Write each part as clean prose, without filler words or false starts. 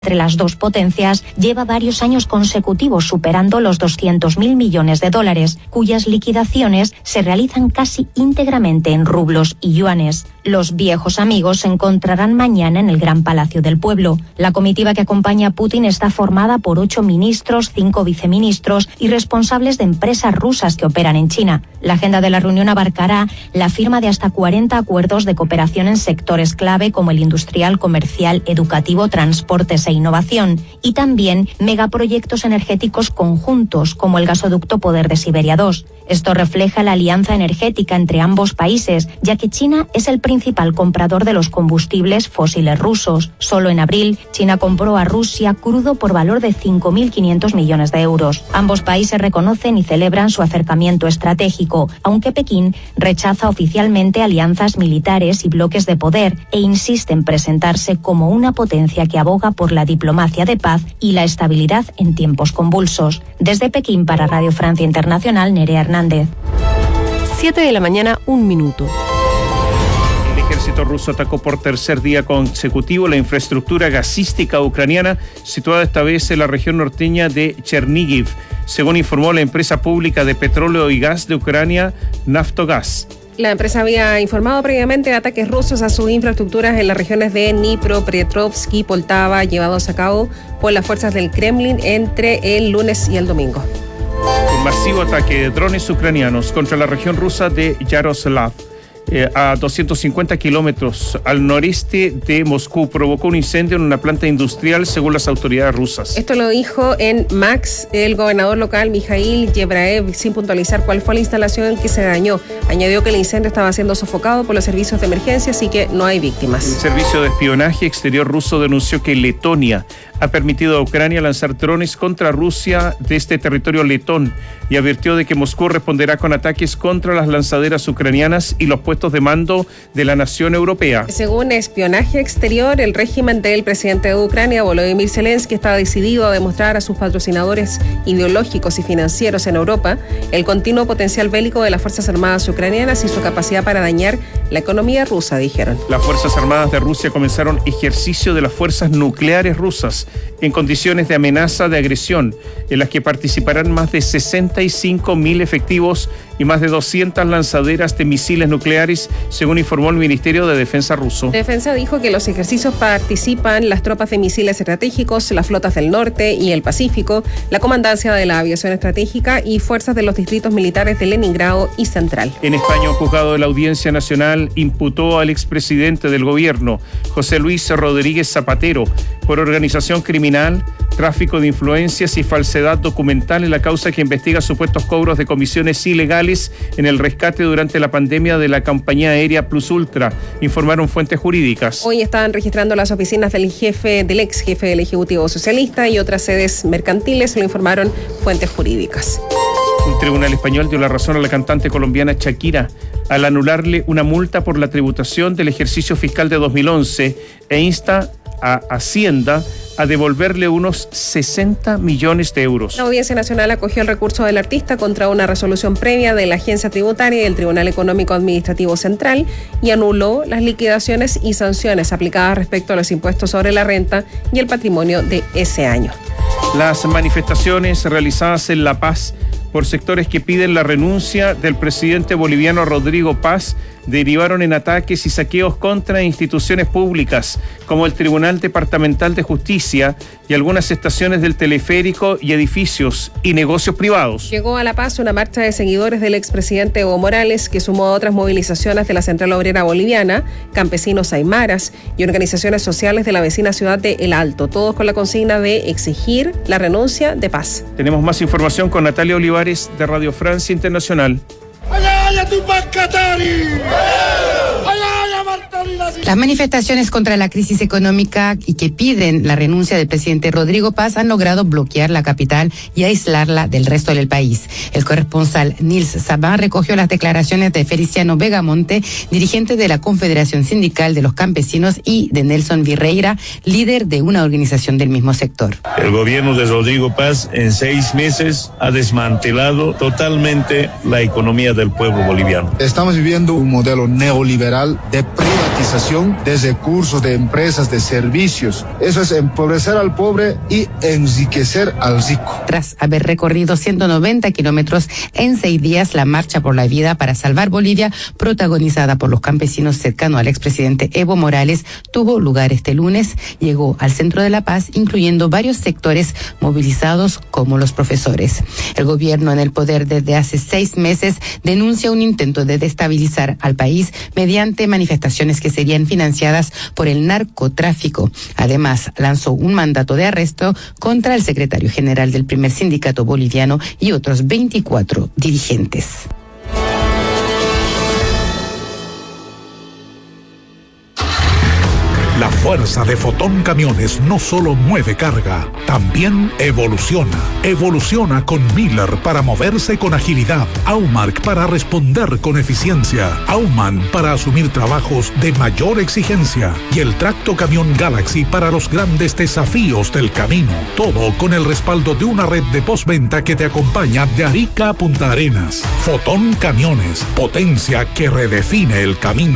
entre las dos potencias lleva varios años consecutivos superando los 200.000 millones de dólares, cuyas liquidaciones se realizan casi íntegramente en rublos y yuanes. Los viejos amigos se encontrarán mañana en el Gran Palacio del Pueblo. La comitiva que acompaña a Putin está formada por 8 ministros, 5 viceministros y responsables de empresas rusas que operan en China. La agenda de la reunión abarcará la firma de hasta 40 acuerdos de cooperación en sectores clave como el industrial, comercial, educativo, transportes e innovación, y también megaproyectos energéticos conjuntos como el gasoducto Poder de Siberia 2. Esto refleja la alianza energética entre ambos países, ya que China es el principal comprador de los combustibles fósiles rusos. Solo en abril, China compró a Rusia crudo por valor de 5.500 millones de euros. Ambos países reconocen y celebran su acercamiento estratégico, aunque Pekín rechaza oficialmente alianzas militares y bloques de poder e insiste en presentarse como una potencia que aboga por la diplomacia de paz y la estabilidad en tiempos convulsos. Desde Pekín para Radio Francia Internacional, Nerea Hernández. 7:01 a.m. El ejército ruso atacó por tercer día consecutivo la infraestructura gasística ucraniana, situada esta vez en la región norteña de Chernihiv, según informó la empresa pública de petróleo y gas de Ucrania, Naftogaz. La empresa había informado previamente de ataques rusos a sus infraestructuras en las regiones de Dnipropetrovsk y Poltava, llevados a cabo por las fuerzas del Kremlin entre el lunes y el domingo. Un masivo ataque de drones ucranianos contra la región rusa de Yaroslav, a 250 kilómetros al noreste de Moscú, provocó un incendio en una planta industrial, según las autoridades rusas. Esto lo dijo en Max el gobernador local Mikhail Yebraev, sin puntualizar cuál fue la instalación que se dañó. Añadió que el incendio estaba siendo sofocado por los servicios de emergencia, así que no hay víctimas. El servicio de espionaje exterior ruso denunció que Letonia ha permitido a Ucrania lanzar drones contra Rusia desde territorio letón y advirtió de que Moscú responderá con ataques contra las lanzaderas ucranianas y los puestos de mando de la nación europea. Según espionaje exterior, el régimen del presidente de Ucrania, Volodymyr Zelensky, está decidido a demostrar a sus patrocinadores ideológicos y financieros en Europa el continuo potencial bélico de las Fuerzas Armadas ucranianas y su capacidad para dañar la economía rusa, dijeron. Las Fuerzas Armadas de Rusia comenzaron ejercicio de las fuerzas nucleares rusas en condiciones de amenaza de agresión, en las que participarán más de 65.000 efectivos y más de 200 lanzaderas de misiles nucleares, según informó el Ministerio de Defensa ruso. Defensa dijo que los ejercicios participan las tropas de misiles estratégicos, las flotas del norte y el Pacífico, la comandancia de la aviación estratégica y fuerzas de los distritos militares de Leningrado y Central. En España, un juzgado de la Audiencia Nacional imputó al expresidente del gobierno, José Luis Rodríguez Zapatero, por organización criminal, tráfico de influencias y falsedad documental en la causa que investiga supuestos cobros de comisiones ilegales en el rescate durante la pandemia de la compañía aérea Plus Ultra, informaron fuentes jurídicas. Hoy están registrando las oficinas del ex jefe del Ejecutivo Socialista y otras sedes mercantiles, lo informaron fuentes jurídicas. Un tribunal español dio la razón a la cantante colombiana Shakira al anularle una multa por la tributación del ejercicio fiscal de 2011 e insta a Hacienda a devolverle unos 60 millones de euros. La Audiencia Nacional acogió el recurso del artista contra una resolución previa de la Agencia Tributaria y del Tribunal Económico Administrativo Central y anuló las liquidaciones y sanciones aplicadas respecto a los impuestos sobre la renta y el patrimonio de ese año. Las manifestaciones realizadas en La Paz por sectores que piden la renuncia del presidente boliviano Rodrigo Paz derivaron en ataques y saqueos contra instituciones públicas como el Tribunal Departamental de Justicia y algunas estaciones del teleférico y edificios y negocios privados. Llegó a La Paz una marcha de seguidores del expresidente Evo Morales que sumó a otras movilizaciones de la Central Obrera Boliviana, campesinos aymaras y organizaciones sociales de la vecina ciudad de El Alto, todos con la consigna de exigir la renuncia de Paz. Tenemos más información con Natalia Olivares de Radio Francia Internacional. Las manifestaciones contra la crisis económica y que piden la renuncia del presidente Rodrigo Paz han logrado bloquear la capital y aislarla del resto del país. El corresponsal Nils Sabán recogió las declaraciones de Feliciano Vegamonte, dirigente de la Confederación Sindical de los Campesinos, y de Nelson Virreira, líder de una organización del mismo sector. El gobierno de Rodrigo Paz en 6 meses ha desmantelado totalmente la economía del pueblo boliviano. Estamos viviendo un modelo neoliberal de privatización privatización de recursos, de empresas, de servicios. Eso es empobrecer al pobre y enriquecer al rico. Tras haber recorrido 190 kilómetros en 6 días, la Marcha por la Vida para Salvar Bolivia, protagonizada por los campesinos cercanos al expresidente Evo Morales, tuvo lugar este lunes. Llegó al centro de La Paz, incluyendo varios sectores movilizados como los profesores. El gobierno en el poder desde hace 6 meses denuncia un intento de destabilizar al país mediante manifestaciones que serían financiadas por el narcotráfico. Además, lanzó un mandato de arresto contra el secretario general del primer sindicato boliviano y otros 24 dirigentes. La fuerza de Fotón Camiones no solo mueve carga, también evoluciona. Evoluciona con Miller para moverse con agilidad, Aumark para responder con eficiencia, Auman para asumir trabajos de mayor exigencia y el Tracto Camión Galaxy para los grandes desafíos del camino. Todo con el respaldo de una red de postventa que te acompaña de Arica a Punta Arenas. Fotón Camiones, potencia que redefine el camino.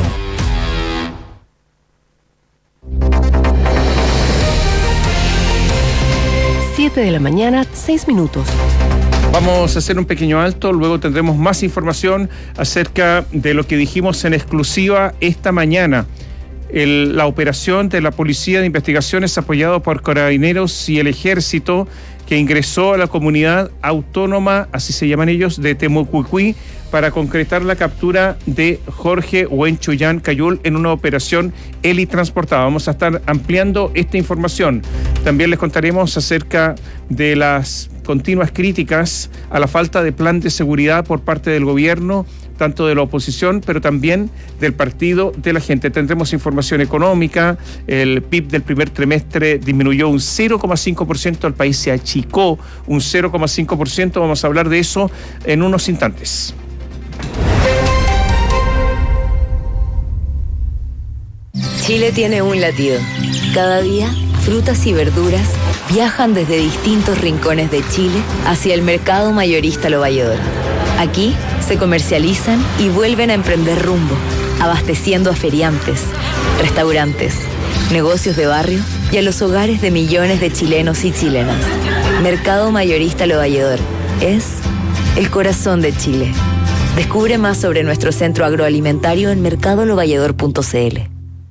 7 de la mañana, 6 minutos. Vamos a hacer un pequeño alto, luego tendremos más información acerca de lo que dijimos en exclusiva esta mañana. La operación de la Policía de Investigaciones apoyado por Carabineros y el Ejército que ingresó a la comunidad autónoma, así se llaman ellos, de Temucuicui, para concretar la captura de Jorge Huenchuyán Cayul en una operación helitransportada. Vamos a estar ampliando esta información. También les contaremos acerca de las continuas críticas a la falta de plan de seguridad por parte del gobierno, tanto de la oposición, pero también del Partido de la Gente. Tendremos información económica, el PIB del primer trimestre disminuyó un 0,5%, el país se achicó un 0,5%, vamos a hablar de eso en unos instantes. Chile tiene un latido. Cada día, frutas y verduras viajan desde distintos rincones de Chile hacia el mercado mayorista Lo Valledor. Aquí se comercializan y vuelven a emprender rumbo, abasteciendo a feriantes, restaurantes, negocios de barrio y a los hogares de millones de chilenos y chilenas. Mercado Mayorista Lo Valledor es el corazón de Chile. Descubre más sobre nuestro centro agroalimentario en mercadolovalledor.cl.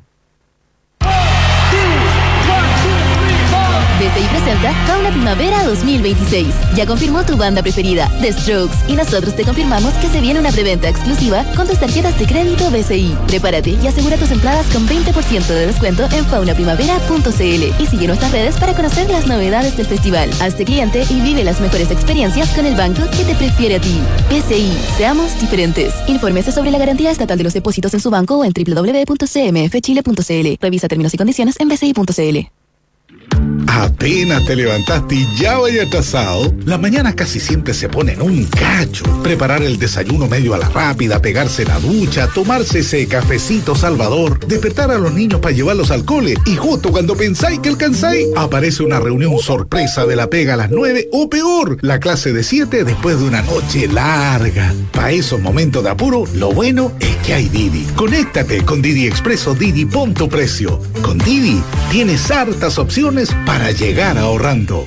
BCI presenta Fauna Primavera 2026. Ya confirmó tu banda preferida, The Strokes, y nosotros te confirmamos que se viene una preventa exclusiva con tus tarjetas de crédito BCI. Prepárate y asegura tus entradas con 20% de descuento en faunaprimavera.cl y sigue nuestras redes para conocer las novedades del festival. Hazte cliente y vive las mejores experiencias con el banco que te prefiere a ti. BCI, seamos diferentes. Infórmese sobre la garantía estatal de los depósitos en su banco o en www.cmfchile.cl. Revisa términos y condiciones en bci.cl. Apenas te levantaste y ya vaya atrasado. La mañana casi siempre se pone en un cacho. Preparar el desayuno medio a la rápida, pegarse la ducha, tomarse ese cafecito salvador, despertar a los niños para llevarlos al cole y justo cuando pensáis que alcanzáis, aparece una reunión sorpresa de la pega a las 9 o peor, la clase de 7 después de una noche larga. Para esos momentos de apuro, lo bueno es que hay Didi. Conéctate con Didi Expreso Didi, pon tu precio. Con Didi tienes hartas opciones para llegar ahorrando.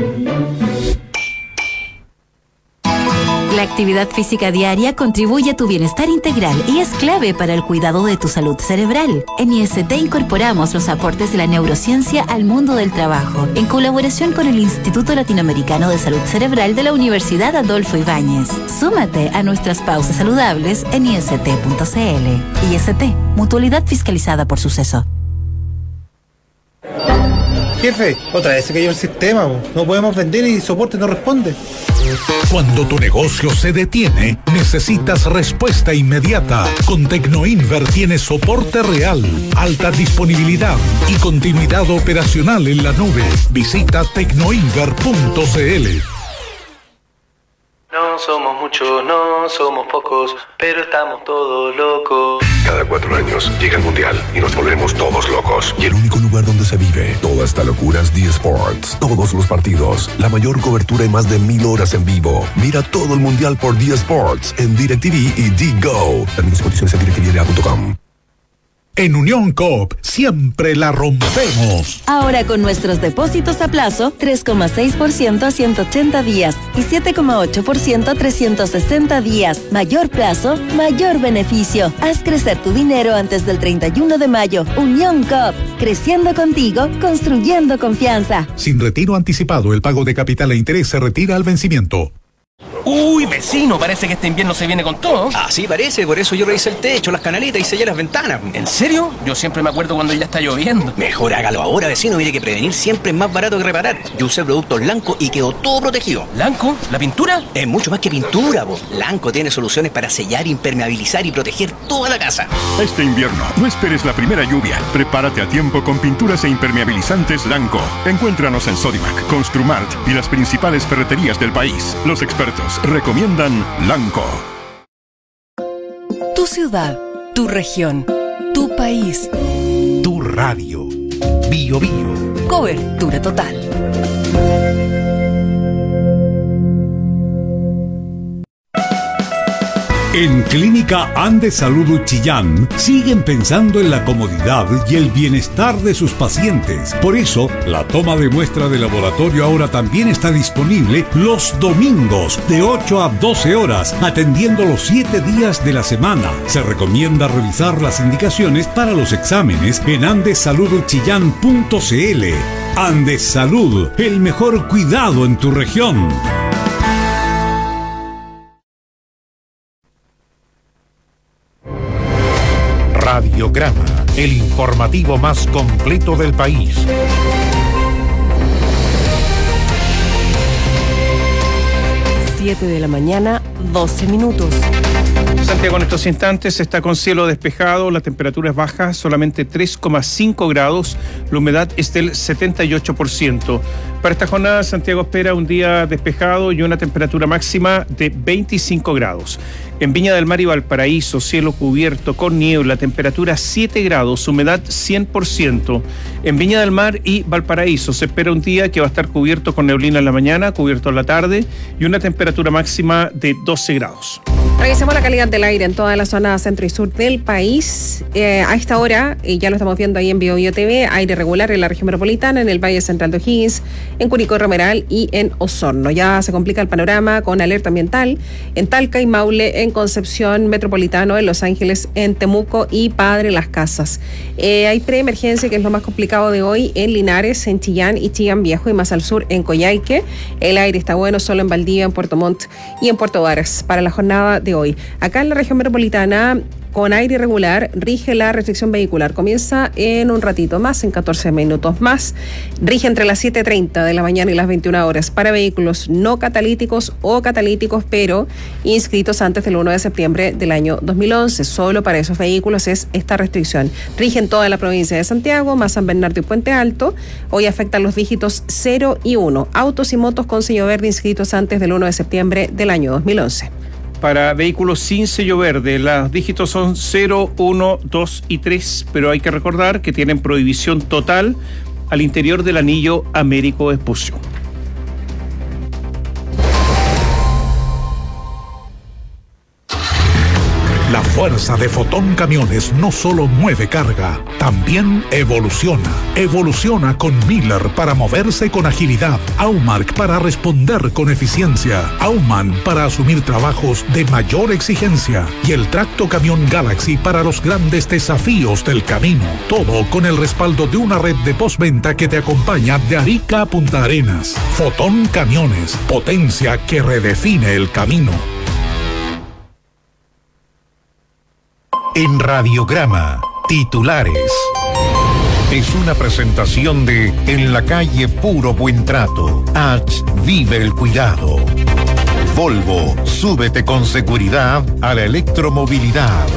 La actividad física diaria contribuye a tu bienestar integral y es clave para el cuidado de tu salud cerebral. En IST incorporamos los aportes de la neurociencia al mundo del trabajo, en colaboración con el Instituto Latinoamericano de Salud Cerebral de la Universidad Adolfo Ibáñez. Súmate a nuestras pausas saludables en ist.cl. IST, mutualidad fiscalizada por Suceso. Jefe, otra vez se cayó el sistema, no podemos vender y soporte no responde. Cuando tu negocio se detiene, necesitas respuesta inmediata. Con Tecnoinver tienes soporte real, alta disponibilidad y continuidad operacional en la nube. Visita tecnoinver.cl. No somos muchos, no somos pocos, pero estamos todos locos. Cada 4 años llega el Mundial y nos volvemos todos locos. Y el único lugar donde se vive toda esta locura es D Sports. Todos los partidos, la mayor cobertura y más de 1000 horas en vivo. Mira todo el Mundial por D Sports en DirecTV y DGo. Términos y condiciones en directvla.com. En Unión Coop siempre la rompemos. Ahora con nuestros depósitos a plazo, 3,6% a 180 días y 7,8% a 360 días. Mayor plazo, mayor beneficio. Haz crecer tu dinero antes del 31 de mayo. Unión Coop, creciendo contigo, construyendo confianza. Sin retiro anticipado, el pago de capital e interés se retira al vencimiento. Uy, vecino, parece que este invierno se viene con todo. Así parece, por eso yo revisé el techo, las canaletas y sellé las ventanas. ¿En serio? Yo siempre me acuerdo cuando ya está lloviendo. Mejor hágalo ahora, vecino, mire que prevenir siempre es más barato que reparar. Yo usé productos Lanco y quedó todo protegido. ¿Lanco? ¿La pintura? Es mucho más que pintura, po. Lanco tiene soluciones para sellar, impermeabilizar y proteger toda la casa. Este invierno, no esperes la primera lluvia. Prepárate a tiempo con pinturas e impermeabilizantes Lanco. Encuéntranos en Sodimac, Construmart y las principales ferreterías del país. Los expertos recomiendan Lanco. Tu ciudad, tu región, tu país. Tu radio. Bio Bio. Cobertura total. En Clínica Andes Salud Chillán siguen pensando en la comodidad y el bienestar de sus pacientes. Por eso, la toma de muestra de laboratorio ahora también está disponible los domingos de 8 a 12 horas, atendiendo los 7 días de la semana. Se recomienda revisar las indicaciones para los exámenes en andesaludchillán.cl. Andes Salud, el mejor cuidado en tu región. Radiograma, el informativo más completo del país. 7 de la mañana, 12 minutos. Santiago en estos instantes está con cielo despejado, la temperatura es baja, solamente 3,5 grados, la humedad es del 78%. Para esta jornada, Santiago espera un día despejado y una temperatura máxima de 25 grados. En Viña del Mar y Valparaíso, cielo cubierto con niebla, temperatura 7 grados, humedad 100%. En Viña del Mar y Valparaíso se espera un día que va a estar cubierto con neblina en la mañana, cubierto en la tarde y una temperatura máxima de 12 grados. Revisemos la calidad del aire en toda la zona centro y sur del país. A esta hora, ya lo estamos viendo ahí en Bio Bio TV, aire regular en la región metropolitana, en el Valle Central de O'Higgins, en Curicó y Romeral y en Osorno. Ya se complica el panorama con alerta ambiental en Talca y Maule, en Concepción Metropolitano, en Los Ángeles, en Temuco y Padre Las Casas. Hay preemergencia, que es lo más complicado de hoy, en Linares, en Chillán y Chillán Viejo, y más al sur en Coyhaique. El aire está bueno solo en Valdivia, en Puerto Montt y en Puerto Varas para la jornada de hoy. Acá en la región metropolitana, con aire irregular, rige la restricción vehicular. Comienza en un ratito más, en 14 minutos más. Rige entre las 7:30 de la mañana y las 21 horas para vehículos no catalíticos o catalíticos, pero inscritos antes del 1 de septiembre del año 2011. Solo para esos vehículos es esta restricción. Rige en toda la provincia de Santiago, más San Bernardo y Puente Alto. Hoy afectan los dígitos 0 y 1. Autos y motos con sello verde inscritos antes del 1 de septiembre del año 2011. Para vehículos sin sello verde, los dígitos son 0, 1, 2 y 3, pero hay que recordar que tienen prohibición total al interior del anillo Américo Vespucio. La fuerza de Fotón Camiones no solo mueve carga, también evoluciona. Evoluciona con Miller para moverse con agilidad, Aumark para responder con eficiencia, Aumann para asumir trabajos de mayor exigencia y el Tracto Camión Galaxy para los grandes desafíos del camino. Todo con el respaldo de una red de postventa que te acompaña de Arica a Punta Arenas. Fotón Camiones, potencia que redefine el camino. En Radiograma, titulares. Es una presentación de En la calle Puro Buen Trato. H. Vive el cuidado. Volvo, súbete con seguridad a la electromovilidad.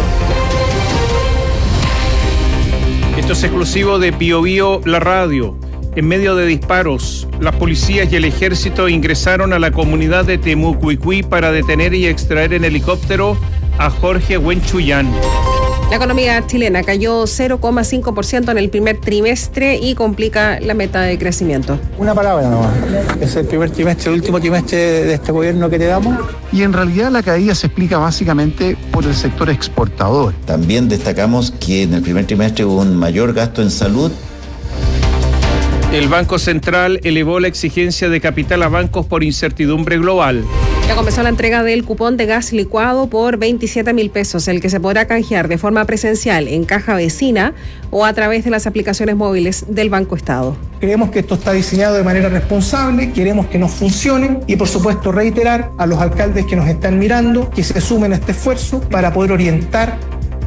Esto es exclusivo de Bio Bio, la radio. En medio de disparos, las policías y el ejército ingresaron a la comunidad de Temucuicui para detener y extraer en helicóptero a Jorge Huenchuyán. La economía chilena cayó 0,5% en el primer trimestre y complica la meta de crecimiento. Una palabra nomás. Es el primer trimestre, el último trimestre de este gobierno que te damos. Y en realidad la caída se explica básicamente por el sector exportador. También destacamos que en el primer trimestre hubo un mayor gasto en salud. El Banco Central elevó la exigencia de capital a bancos por incertidumbre global. Ya comenzó la entrega del cupón de gas licuado por 27.000 pesos, el que se podrá canjear de forma presencial en caja vecina o a través de las aplicaciones móviles del Banco Estado. Creemos que esto está diseñado de manera responsable, queremos que nos funcione y por supuesto reiterar a los alcaldes que nos están mirando que se sumen a este esfuerzo para poder orientar.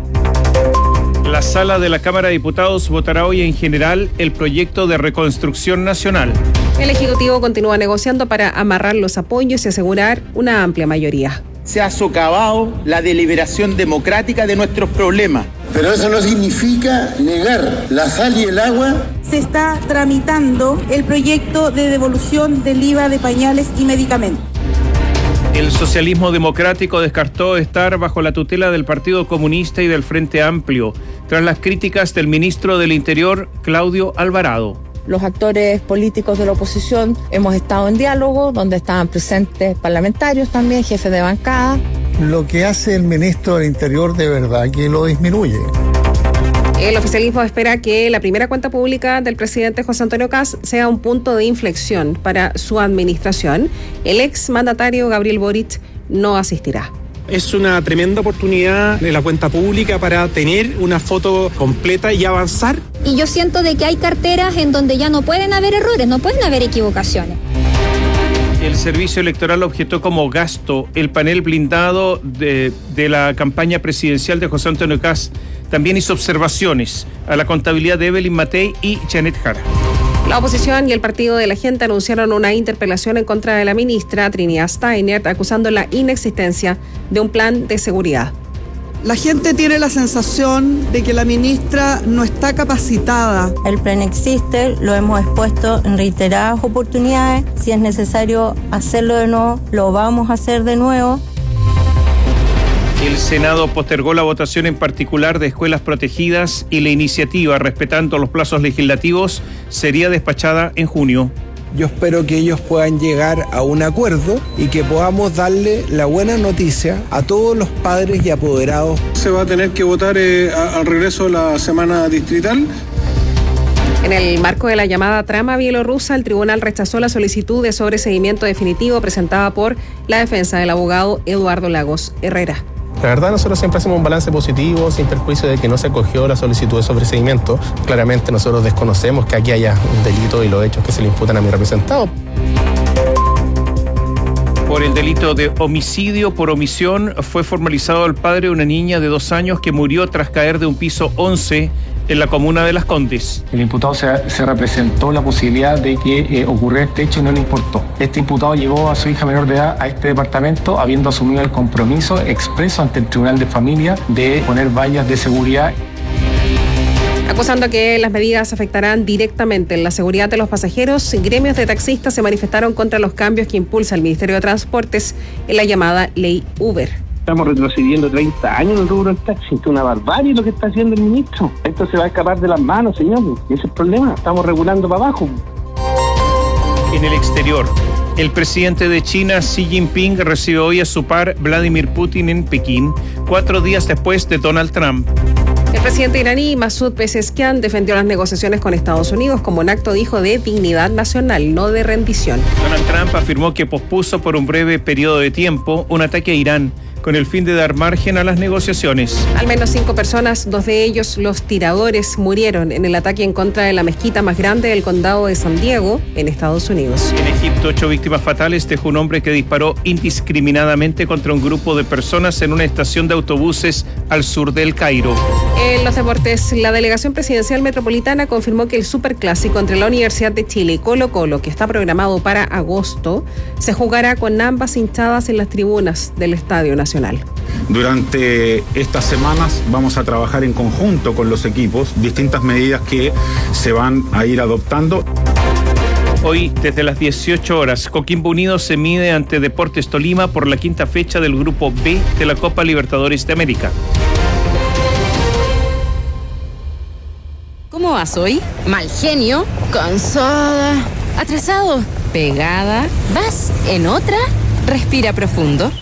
La sala de la Cámara de Diputados votará hoy en general el proyecto de reconstrucción nacional. El Ejecutivo continúa negociando para amarrar los apoyos y asegurar una amplia mayoría. Se ha socavado la deliberación democrática de nuestros problemas. Pero eso no significa negar la sal y el agua. Se está tramitando el proyecto de devolución del IVA de pañales y medicamentos. El socialismo democrático descartó estar bajo la tutela del Partido Comunista y del Frente Amplio, tras las críticas del ministro del Interior, Claudio Alvarado. Los actores políticos de la oposición hemos estado en diálogo, donde estaban presentes parlamentarios también, jefes de bancada. Lo que hace el ministro del Interior de verdad que lo disminuye. El oficialismo espera que la primera cuenta pública del presidente José Antonio Kast sea un punto de inflexión para su administración. El exmandatario Gabriel Boric no asistirá. Es una tremenda oportunidad de la cuenta pública para tener una foto completa y avanzar. Y yo siento de que hay carteras en donde ya no pueden haber errores, no pueden haber equivocaciones. El Servicio Electoral objetó como gasto el panel blindado de la campaña presidencial de José Antonio Kast. También hizo observaciones a la contabilidad de Evelyn Matei y Janet Jara. La oposición y el Partido de la Gente anunciaron una interpelación en contra de la ministra Trinidad Steiner, acusando la inexistencia de un plan de seguridad. La gente tiene la sensación de que la ministra no está capacitada. El plan existe, lo hemos expuesto en reiteradas oportunidades. Si es necesario hacerlo de nuevo, lo vamos a hacer de nuevo. El Senado postergó la votación en particular de escuelas protegidas y la iniciativa, respetando los plazos legislativos, sería despachada en junio. Yo espero que ellos puedan llegar a un acuerdo y que podamos darle la buena noticia a todos los padres y apoderados. Se va a tener que votar al regreso de la semana distrital. En el marco de la llamada trama bielorrusa, el tribunal rechazó la solicitud de sobreseimiento definitivo presentada por la defensa del abogado Eduardo Lagos Herrera. La verdad, nosotros siempre hacemos un balance positivo, sin perjuicio de que no se acogió la solicitud de sobreseimiento. Claramente nosotros desconocemos que aquí haya un delito y los hechos que se le imputan a mi representado. Por el delito de homicidio por omisión fue formalizado el padre de una niña de 2 años que murió tras caer de un piso 11 en la comuna de Las Condes. El imputado se representó la posibilidad de que ocurriera este hecho y no le importó. Este imputado llevó a su hija menor de edad a este departamento habiendo asumido el compromiso expreso ante el Tribunal de Familia de poner vallas de seguridad. Acusando que las medidas afectarán directamente en la seguridad de los pasajeros, gremios de taxistas se manifestaron contra los cambios que impulsa el Ministerio de Transportes en la llamada Ley Uber. Estamos retrocediendo 30 años en el rubro del taxi. Es una barbarie lo que está haciendo el ministro. Esto se va a escapar de las manos, señor. Ese es el problema. Estamos regulando para abajo. En el exterior, el presidente de China, Xi Jinping, recibe hoy a su par Vladimir Putin en Pekín, 4 días después de Donald Trump. El presidente iraní, Masoud Pezeshkian, defendió las negociaciones con Estados Unidos como un acto, dijo, de dignidad nacional, no de rendición. Donald Trump afirmó que pospuso por un breve periodo de tiempo un ataque a Irán, con el fin de dar margen a las negociaciones. Al menos 5 personas, 2 de ellos, los tiradores, murieron en el ataque en contra de la mezquita más grande del condado de San Diego, en Estados Unidos. En Egipto, 8 víctimas fatales dejó un hombre que disparó indiscriminadamente contra un grupo de personas en una estación de autobuses al sur del Cairo. En los deportes, la delegación presidencial metropolitana confirmó que el superclásico entre la Universidad de Chile y Colo-Colo, que está programado para agosto, se jugará con ambas hinchadas en las tribunas del Estadio Nacional. Durante estas semanas vamos a trabajar en conjunto con los equipos distintas medidas que se van a ir adoptando. Hoy, desde las 18 horas, Coquimbo Unido se mide ante Deportes Tolima por la 5ª fecha del Grupo B de la Copa Libertadores de América. ¿Cómo vas hoy? Mal genio, cansada, atrasado, pegada. ¿Vas en otra? Respira profundo.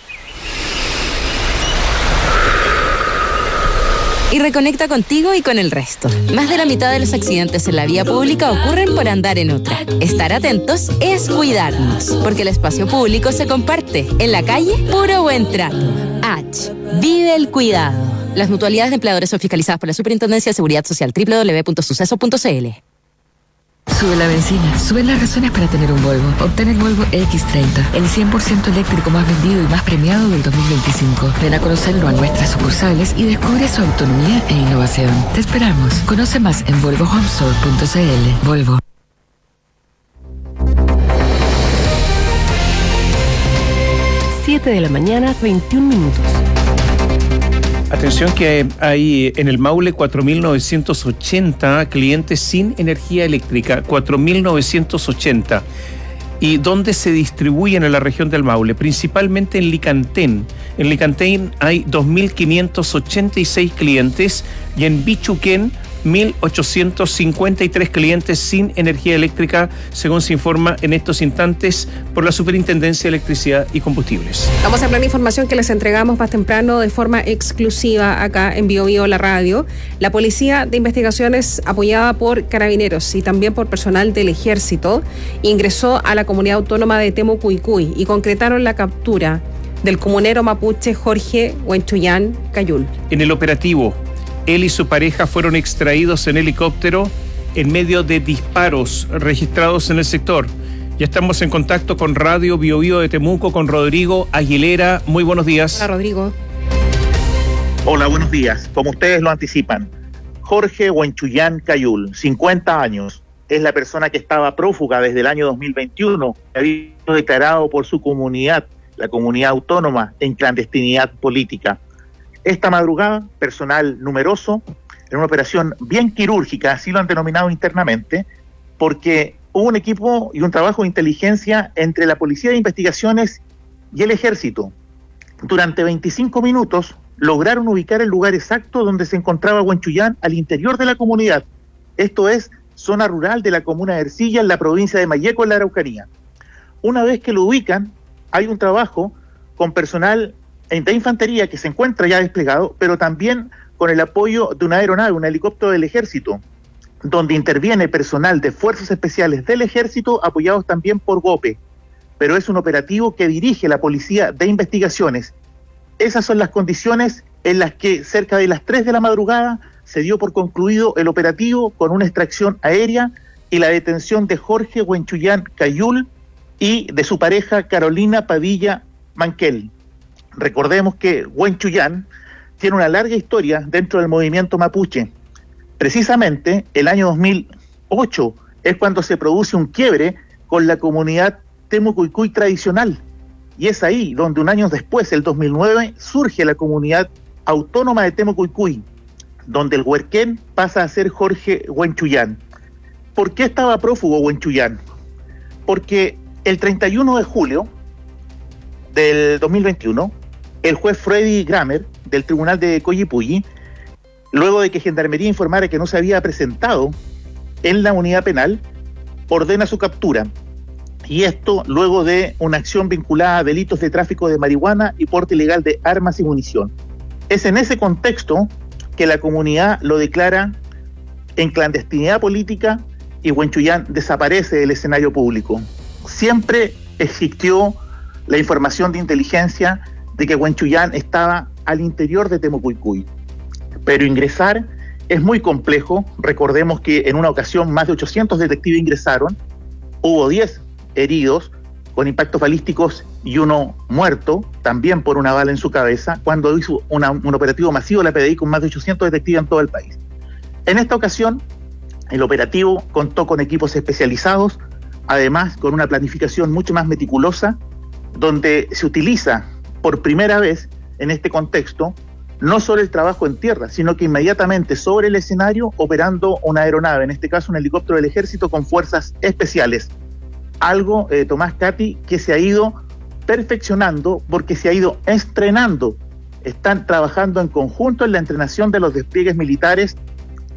Y reconecta contigo y con el resto. Más de la mitad de los accidentes en la vía pública ocurren por andar en otra. Estar atentos es cuidarnos, porque el espacio público se comparte. En la calle, puro buen trato. H. Vive el cuidado. Las mutualidades de empleadores son fiscalizadas por la Superintendencia de Seguridad Social. www.suceso.cl. Sube la benzina, suben las razones para tener un Volvo. Obtén el Volvo X30, el 100% eléctrico más vendido y más premiado del 2025. Ven a conocerlo a nuestras sucursales y descubre su autonomía e innovación. Te esperamos. Conoce más en volvohomestore.cl. Volvo. Siete de la mañana, 21 minutos. Atención que hay en el Maule 4.980 clientes sin energía eléctrica, 4.980. ¿Y dónde se distribuyen en la región del Maule? Principalmente en Licantén. En Licantén hay 2.586 clientes y en Bichuquén 1.853 clientes sin energía eléctrica, según se informa en estos instantes por la Superintendencia de Electricidad y Combustibles. Vamos a hablar de información que les entregamos más temprano de forma exclusiva acá en Bio Bio, la radio. La Policía de Investigaciones, apoyada por Carabineros y también por personal del Ejército, ingresó a la comunidad autónoma de Temucuicui y concretaron la captura del comunero mapuche Jorge Huenchuyán Cayul. En el operativo, él y su pareja fueron extraídos en helicóptero en medio de disparos registrados en el sector. Ya estamos en contacto con Radio Bio Bio de Temuco, con Rodrigo Aguilera. Muy buenos días. Hola, Rodrigo. Hola, buenos días. Como ustedes lo anticipan, Jorge Huenchuyán Cayul, 50 años, es la persona que estaba prófuga desde el año 2021, que había sido declarado por su comunidad, la comunidad autónoma, en clandestinidad política. Esta madrugada, personal numeroso, en una operación bien quirúrgica, así lo han denominado internamente, porque hubo un equipo y un trabajo de inteligencia entre la Policía de Investigaciones y el Ejército. Durante 25 minutos lograron ubicar el lugar exacto donde se encontraba Huenchuyán al interior de la comunidad. Esto es zona rural de la comuna de Ercilla, en la provincia de Malleco, en la Araucanía. Una vez que lo ubican, hay un trabajo con personal de infantería que se encuentra ya desplegado, pero también con el apoyo de una aeronave, un helicóptero del Ejército, donde interviene personal de Fuerzas Especiales del Ejército, apoyados también por GOPE. Pero es un operativo que dirige la Policía de Investigaciones. Esas son las condiciones en las que cerca de las 3 de la madrugada se dio por concluido el operativo con una extracción aérea y la detención de Jorge Huenchuyán Cayul y de su pareja Carolina Padilla Manquel. Recordemos que Huenchuyán tiene una larga historia dentro del movimiento mapuche. Precisamente el año 2008 es cuando se produce un quiebre con la comunidad Temucuicui tradicional. Y es ahí donde un año después, el 2009, surge la comunidad autónoma de Temucuicui, donde el huerquén pasa a ser Jorge Huenchuyán. ¿Por qué estaba prófugo Huenchuyán? Porque el 31 de julio del 2021, el juez Freddy Gramer, del Tribunal de Coyipulli, luego de que Gendarmería informara que no se había presentado en la unidad penal, ordena su captura. Y esto luego de una acción vinculada a delitos de tráfico de marihuana y porte ilegal de armas y munición. Es en ese contexto que la comunidad lo declara en clandestinidad política y Huenchuyán desaparece del escenario público. Siempre existió la información de inteligencia de que Huenchuyán estaba al interior de Temucuicui. Pero ingresar es muy complejo. Recordemos que en una ocasión más de 800 detectives ingresaron, hubo 10 heridos con impactos balísticos y uno muerto, también por una bala en su cabeza, cuando hizo un operativo masivo de la PDI con más de 800 detectives en todo el país. En esta ocasión, el operativo contó con equipos especializados, además con una planificación mucho más meticulosa, donde se utiliza por primera vez en este contexto no solo el trabajo en tierra, sino que inmediatamente sobre el escenario operando una aeronave, en este caso un helicóptero del Ejército con fuerzas especiales. Algo, Tomás, Katy, que se ha ido perfeccionando porque se ha ido entrenando. Están trabajando en conjunto en la entrenación de los despliegues militares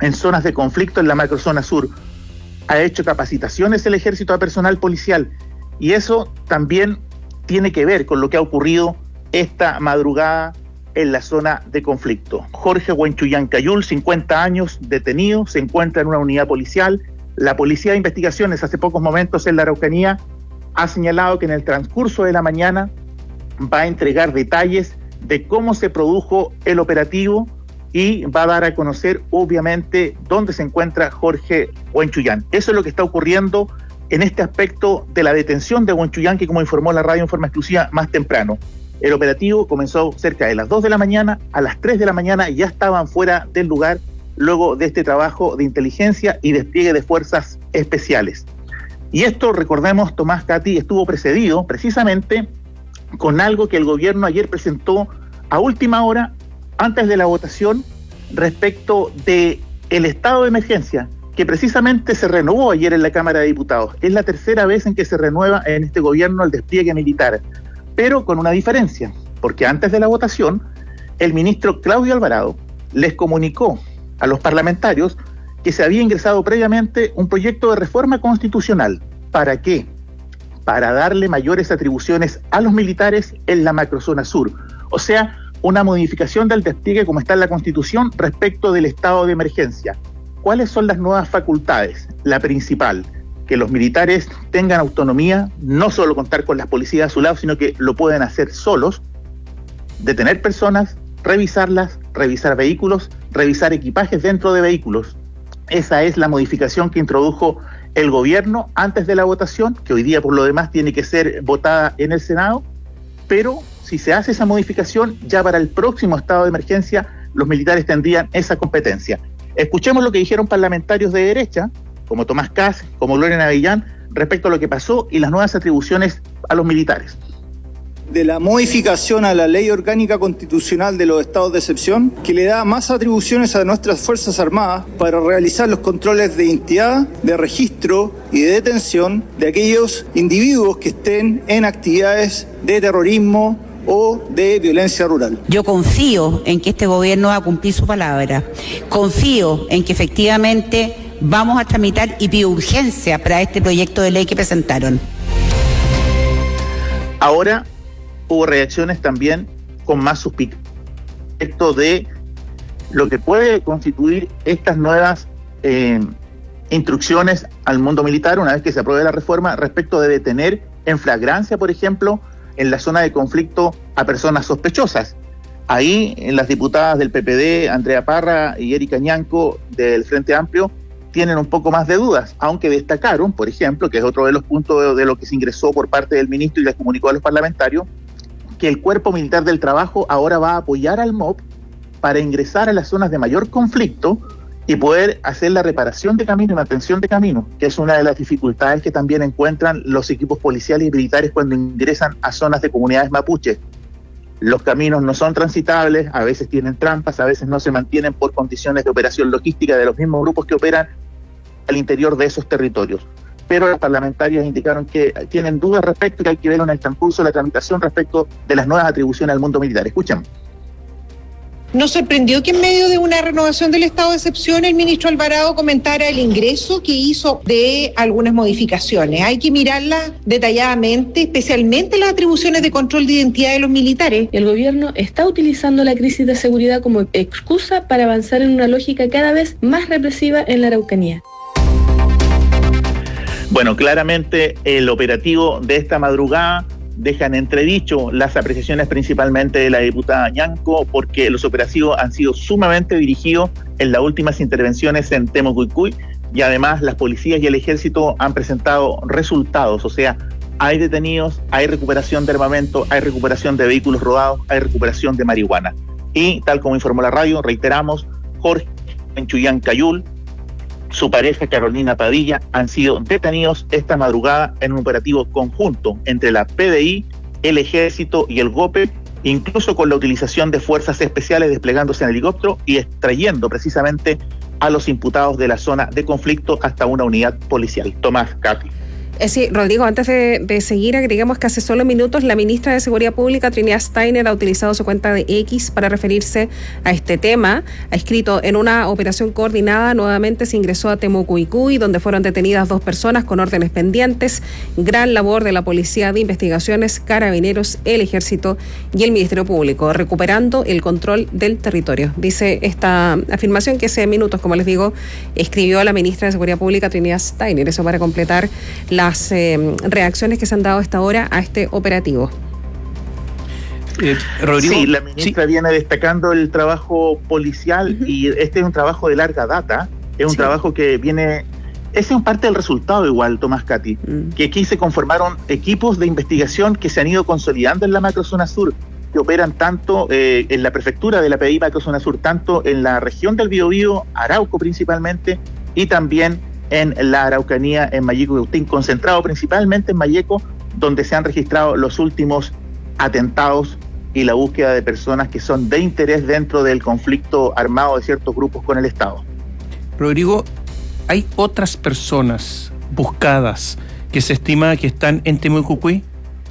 en zonas de conflicto en la macrozona sur. Ha hecho capacitaciones el ejército a personal policial y eso también tiene que ver con lo que ha ocurrido esta madrugada en la zona de conflicto. Jorge Huenchuyán Cayul, 50 años, detenido, se encuentra en una unidad policial. La Policía de Investigaciones hace pocos momentos en la Araucanía ha señalado que en el transcurso de la mañana va a entregar detalles de cómo se produjo el operativo y va a dar a conocer, obviamente, dónde se encuentra Jorge Huenchuyán. Eso es lo que está ocurriendo en este aspecto de la detención de Huenchuyán, que como informó la radio en forma exclusiva más temprano. El operativo comenzó cerca de las 2 de la mañana, a las 3 de la mañana ya estaban fuera del lugar luego de este trabajo de inteligencia y despliegue de fuerzas especiales. Y esto, recordemos, Tomás, Katy, estuvo precedido precisamente con algo que el gobierno ayer presentó a última hora, antes de la votación, respecto de el estado de emergencia, que precisamente se renovó ayer en la Cámara de Diputados. Es la tercera vez en que se renueva en este gobierno el despliegue militar, pero con una diferencia, porque antes de la votación, el ministro Claudio Alvarado les comunicó a los parlamentarios que se había ingresado previamente un proyecto de reforma constitucional. ¿Para qué? Para darle mayores atribuciones a los militares en la macrozona sur. O sea, una modificación del despliegue como está en la Constitución respecto del estado de emergencia. ¿Cuáles son las nuevas facultades? La principal, que los militares tengan autonomía, no solo contar con las policías a su lado, sino que lo pueden hacer solos, detener personas, revisarlas, revisar vehículos, revisar equipajes dentro de vehículos. Esa es la modificación que introdujo el gobierno antes de la votación, que hoy día por lo demás tiene que ser votada en el Senado, pero si se hace esa modificación, ya para el próximo estado de emergencia, los militares tendrían esa competencia. Escuchemos lo que dijeron parlamentarios de derecha, como Tomás Kass, como Gloria Navillán, respecto a lo que pasó y las nuevas atribuciones a los militares. De la modificación a la Ley Orgánica Constitucional de los Estados de Excepción, que le da más atribuciones a nuestras Fuerzas Armadas para realizar los controles de identidad, de registro y de detención de aquellos individuos que estén en actividades de terrorismo o de violencia rural. Yo confío en que este gobierno va a cumplir su palabra. Confío en que efectivamente vamos a tramitar y pido urgencia para este proyecto de ley que presentaron. Ahora hubo reacciones también con más suspicacia respecto de lo que puede constituir estas nuevas instrucciones al mundo militar una vez que se apruebe la reforma respecto de detener en flagrancia, por ejemplo, en la zona de conflicto a personas sospechosas. Ahí, las diputadas del PPD, Andrea Parra y Erika Ñanco del Frente Amplio, tienen un poco más de dudas, aunque destacaron, por ejemplo, que es otro de los puntos de lo que se ingresó por parte del ministro y les comunicó a los parlamentarios, que el Cuerpo Militar del Trabajo ahora va a apoyar al MOP para ingresar a las zonas de mayor conflicto y poder hacer la reparación de camino y mantención de camino, que es una de las dificultades que también encuentran los equipos policiales y militares cuando ingresan a zonas de comunidades mapuches. Los caminos no son transitables, a veces tienen trampas, a veces no se mantienen por condiciones de operación logística de los mismos grupos que operan al interior de esos territorios. Pero los parlamentarios indicaron que tienen dudas respecto, que hay que ver en el transcurso de la tramitación respecto de las nuevas atribuciones al mundo militar. Escuchen. Nos sorprendió que en medio de una renovación del estado de excepción el ministro Alvarado comentara el ingreso que hizo de algunas modificaciones. Hay que mirarlas detalladamente, especialmente las atribuciones de control de identidad de los militares. El gobierno está utilizando la crisis de seguridad como excusa para avanzar en una lógica cada vez más represiva en la Araucanía. Bueno, claramente el operativo de esta madrugada deja en entredicho las apreciaciones principalmente de la diputada Ñanco, porque los operativos han sido sumamente dirigidos en las últimas intervenciones en Temucuicui y además las policías y el ejército han presentado resultados, o sea, hay detenidos, hay recuperación de armamento, hay recuperación de vehículos robados, hay recuperación de marihuana. Y tal como informó la radio, reiteramos, Jorge Huenchuyán Cayul, su pareja Carolina Padilla han sido detenidos esta madrugada en un operativo conjunto entre la PDI, el Ejército y el GOPE, incluso con la utilización de fuerzas especiales desplegándose en helicóptero y extrayendo precisamente a los imputados de la zona de conflicto hasta una unidad policial. Tomás, Katy. Sí, Rodrigo, antes de seguir, agregamos que hace solo minutos la ministra de Seguridad Pública, Trinidad Steiner, ha utilizado su cuenta de X para referirse a este tema. Ha escrito: en una operación coordinada nuevamente se ingresó a Temucuicui, donde fueron detenidas 2 personas con órdenes pendientes. Gran labor de la Policía de Investigaciones, Carabineros, el Ejército y el Ministerio Público, recuperando el control del territorio. Dice esta afirmación que hace minutos, como les digo, escribió la ministra de Seguridad Pública, Trinidad Steiner. Eso para completar las reacciones que se han dado hasta ahora a este operativo. Rodrigo, sí, la ministra viene destacando el trabajo policial y este es un trabajo de larga data, es un trabajo que viene, ese es parte del resultado igual, Tomás Cati, que aquí se conformaron equipos de investigación que se han ido consolidando en la macrozona sur, que operan tanto en la prefectura de la PDI macrozona sur, tanto en la región del Biobío, Arauco principalmente, y también en la Araucanía, en Mayeco y Cautín, concentrado principalmente en Mayeco, donde se han registrado los últimos atentados y la búsqueda de personas que son de interés dentro del conflicto armado de ciertos grupos con el Estado. Rodrigo, ¿hay otras personas buscadas que se estima que están en Temucuicui?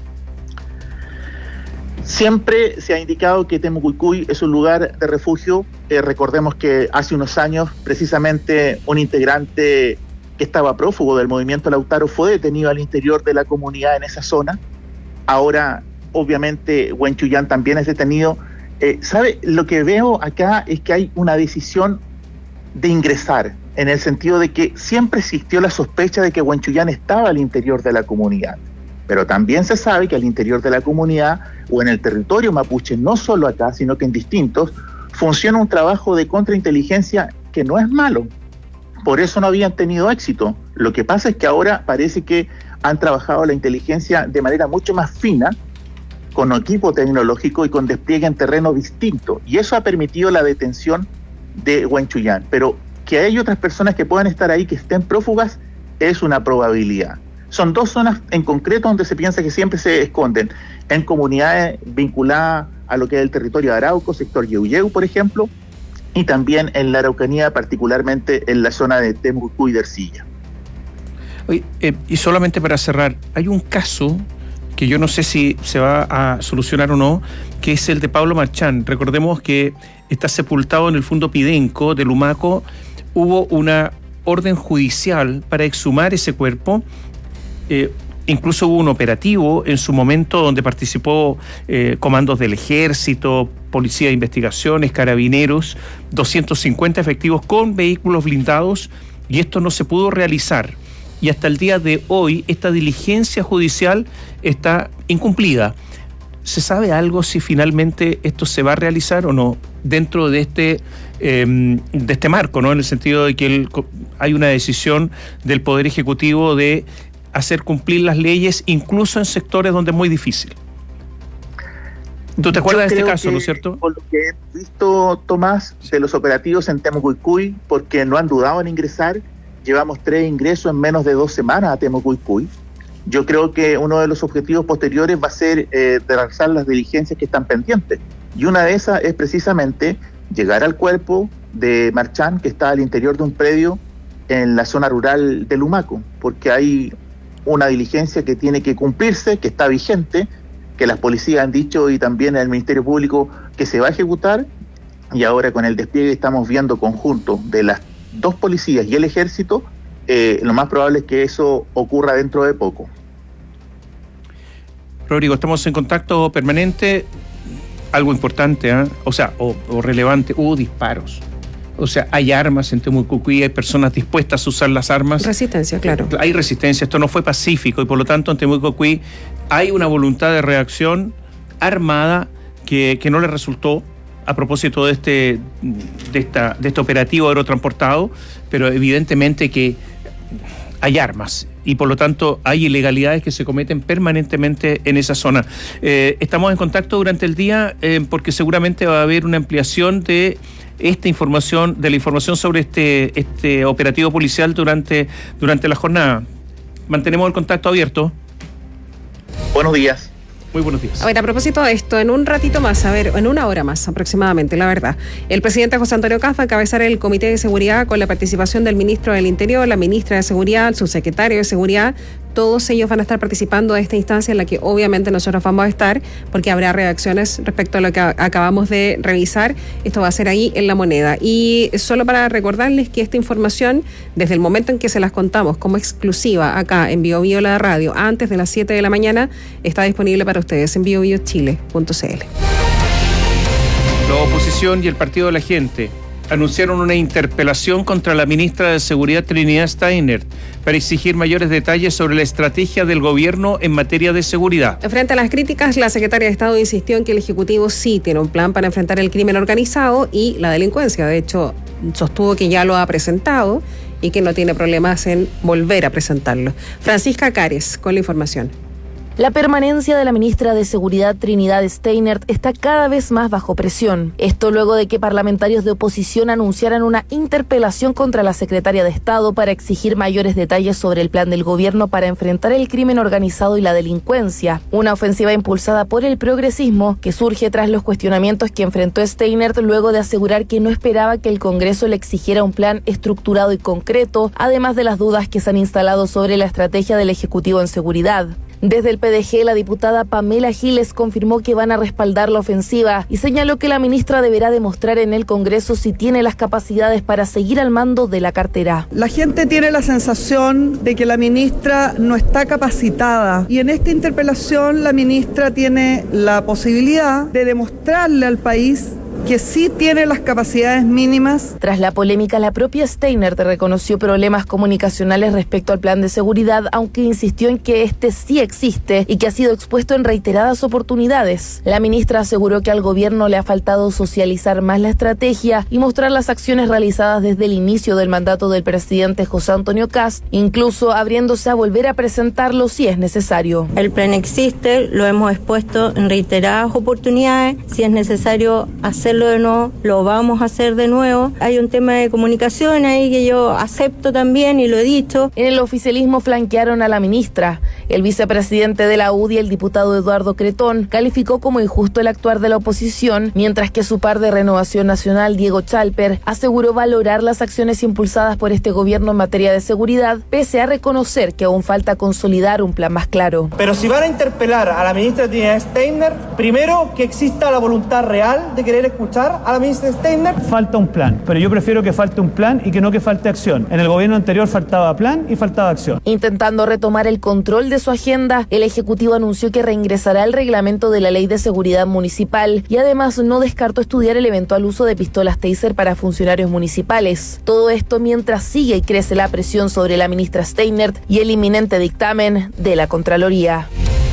Siempre se ha indicado que Temucuicui es un lugar de refugio. Recordemos que hace unos años, precisamente, un integrante que estaba prófugo del movimiento Lautaro fue detenido al interior de la comunidad en esa zona. Ahora, obviamente, Huenchuyán también es detenido. ¿Sabe? Lo que veo acá es que hay una decisión de ingresar, en el sentido de que siempre existió la sospecha de que Huenchuyán estaba al interior de la comunidad. Pero también se sabe que al interior de la comunidad o en el territorio mapuche, no solo acá, sino que en distintos, funciona un trabajo de contrainteligencia que no es malo. Por eso no habían tenido éxito. Lo que pasa es que ahora parece que han trabajado la inteligencia de manera mucho más fina, con equipo tecnológico y con despliegue en terreno distinto. Y eso ha permitido la detención de Huenchuyán. Pero que hay otras personas que puedan estar ahí, que estén prófugas, es una probabilidad. Son 2 zonas en concreto donde se piensa que siempre se esconden, en comunidades vinculadas a lo que es el territorio de Arauco, sector Yeuyeu, por ejemplo, y también en la Araucanía, particularmente en la zona de Temucuicui y de Ercilla. Oye, y solamente para cerrar, hay un caso que yo no sé si se va a solucionar o no, que es el de Pablo Marchán. Recordemos que está sepultado en el fondo Pidenco de Lumaco. Hubo una orden judicial para exhumar ese cuerpo. Incluso hubo un operativo en su momento donde participó comandos del Ejército, Policía de Investigaciones, Carabineros, 250 efectivos con vehículos blindados, y esto no se pudo realizar. Y hasta el día de hoy esta diligencia judicial está incumplida. ¿Se sabe algo si finalmente esto se va a realizar o no dentro de este marco, ¿no? En el sentido de que hay una decisión del Poder Ejecutivo de hacer cumplir las leyes, incluso en sectores donde es muy difícil. ¿Tú te acuerdas de este caso, no es cierto? Por lo que he visto, Tomás, de los operativos en Temucuicui, porque no han dudado en ingresar, llevamos 3 ingresos en menos de 2 semanas a Temucuicui. Yo creo que uno de los objetivos posteriores va a ser realizar las diligencias que están pendientes. Y una de esas es precisamente llegar al cuerpo de Marchán, que está al interior de un predio en la zona rural de Lumaco, porque hay una diligencia que tiene que cumplirse, que está vigente, que las policías han dicho y también el Ministerio Público que se va a ejecutar, y ahora con el despliegue estamos viendo conjunto de las 2 policías y el Ejército, lo más probable es que eso ocurra dentro de poco. Rodrigo, estamos en contacto permanente. Algo importante, o relevante, hubo disparos. O sea, hay armas en Temucuicui, hay personas dispuestas a usar las armas. Resistencia, claro. Hay resistencia, esto no fue pacífico y por lo tanto en Temucuicui hay una voluntad de reacción armada que no le resultó a propósito de este operativo aerotransportado, pero evidentemente que hay armas y por lo tanto hay ilegalidades que se cometen permanentemente en esa zona. Estamos en contacto durante el día porque seguramente va a haber una ampliación de esta información, de la información sobre este operativo policial durante la jornada. Mantenemos el contacto abierto. Buenos días. Muy buenos días. A ver, a propósito de esto, en un ratito más, en 1 hora más aproximadamente, la verdad, el presidente José Antonio Kast va a encabezar el Comité de Seguridad con la participación del ministro del Interior, la ministra de Seguridad, el subsecretario de Seguridad, todos ellos van a estar participando de esta instancia en la que obviamente nosotros vamos a estar, porque habrá reacciones respecto a lo que acabamos de revisar. Esto va a ser ahí en La Moneda. Y solo para recordarles que esta información, desde el momento en que se las contamos como exclusiva acá en Bio Bio La Radio, antes de las 7 de la mañana, está disponible para ustedes en biobiochile.cl. La oposición y el Partido de la Gente anunciaron una interpelación contra la ministra de Seguridad Trinidad Steiner para exigir mayores detalles sobre la estrategia del gobierno en materia de seguridad. Frente a las críticas, la secretaria de Estado insistió en que el Ejecutivo sí tiene un plan para enfrentar el crimen organizado y la delincuencia. De hecho, sostuvo que ya lo ha presentado y que no tiene problemas en volver a presentarlo. Francisca Cares con la información. La permanencia de la ministra de Seguridad Trinidad Steiner está cada vez más bajo presión. Esto luego de que parlamentarios de oposición anunciaran una interpelación contra la secretaria de Estado para exigir mayores detalles sobre el plan del gobierno para enfrentar el crimen organizado y la delincuencia. Una ofensiva impulsada por el progresismo que surge tras los cuestionamientos que enfrentó Steiner luego de asegurar que no esperaba que el Congreso le exigiera un plan estructurado y concreto, además de las dudas que se han instalado sobre la estrategia del Ejecutivo en seguridad. Desde el PDG, la diputada Pamela Giles confirmó que van a respaldar la ofensiva y señaló que la ministra deberá demostrar en el Congreso si tiene las capacidades para seguir al mando de la cartera. La gente tiene la sensación de que la ministra no está capacitada y en esta interpelación la ministra tiene la posibilidad de demostrarle al país que sí tiene las capacidades mínimas. Tras la polémica, la propia Steiner reconoció problemas comunicacionales respecto al plan de seguridad, aunque insistió en que este sí existe y que ha sido expuesto en reiteradas oportunidades. La ministra aseguró que al gobierno le ha faltado socializar más la estrategia y mostrar las acciones realizadas desde el inicio del mandato del presidente José Antonio Kast, incluso abriéndose a volver a presentarlo si es necesario. El plan existe, lo hemos expuesto en reiteradas oportunidades. Si es necesario hacerlo de nuevo, lo vamos a hacer de nuevo. Hay un tema de comunicación ahí que yo acepto también y lo he dicho. En el oficialismo flanquearon a la ministra. El vicepresidente de la UDI, el diputado Eduardo Cretón, calificó como injusto el actuar de la oposición, mientras que su par de Renovación Nacional, Diego Chalper, aseguró valorar las acciones impulsadas por este gobierno en materia de seguridad, pese a reconocer que aún falta consolidar un plan más claro. Pero si van a interpelar a la ministra Trinidad Steiner, primero que exista la voluntad real de querer escuchar a la ministra Steiner. Falta un plan, pero yo prefiero que falte un plan y que falte acción. En el gobierno anterior faltaba plan y faltaba acción. Intentando retomar el control de su agenda, el Ejecutivo anunció que reingresará el reglamento de la Ley de Seguridad Municipal y además no descartó estudiar el eventual uso de pistolas Taser para funcionarios municipales. Todo esto mientras sigue y crece la presión sobre la ministra Steiner y el inminente dictamen de la Contraloría.